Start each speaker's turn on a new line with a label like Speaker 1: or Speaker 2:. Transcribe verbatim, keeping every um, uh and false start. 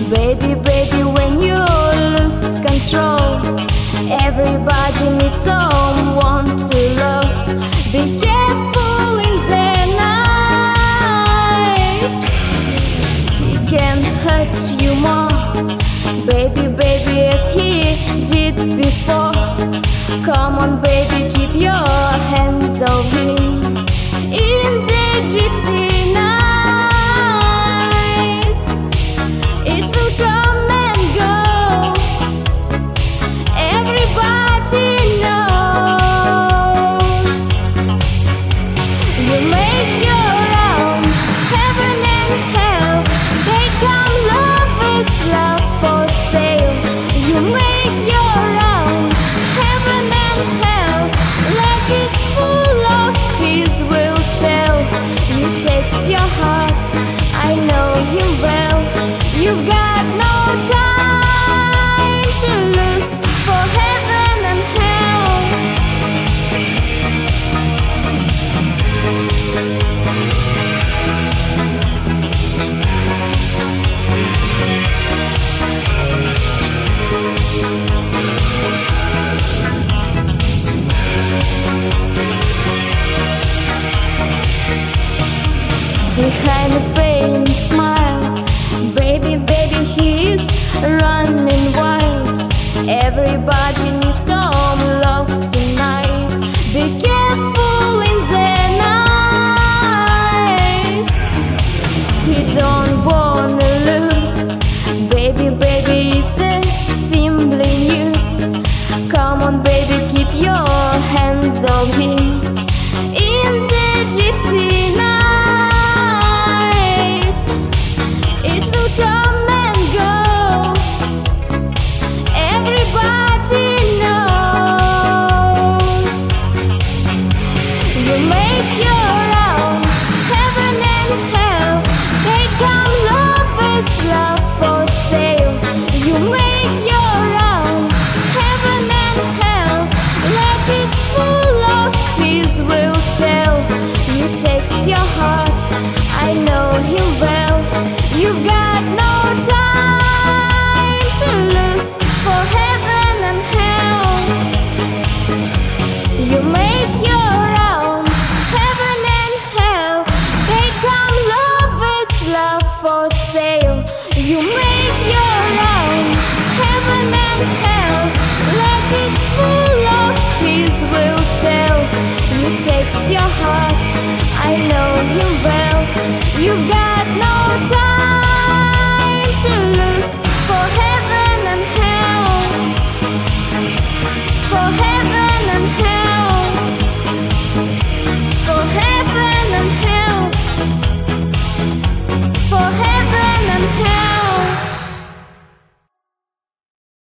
Speaker 1: Baby, baby, when you lose control, everybody needs someone to love. Be careful in the night, he can hurt you more. Baby, baby, as he did before. Come on, baby, keep your hands off him. In the gypsy night, it will come and go. Everybody knows you make your own heaven and hell. They come lovers, love for sale. You make your own heaven and hell. Life is full of tears, will tell. You taste your heart, I know him well. You've got no time to lose for heaven and hell. Behind the pain smile, baby, baby, he's running wild. Everybody needs some love tonight. Be careful in the night, he don't wanna lose. Baby, baby, it's a simply news. Come on, baby, keep your hands on him. In the gypsy night, it will come and go. Everybody knows you make your own heaven and hell. They come lovers, love for sale. You make your own heaven and hell. Life is full of tears, will tell. You taste your heart, I know him well. You've got no time to lose for heaven and hell. You make your own heaven and hell. They come lovers, love for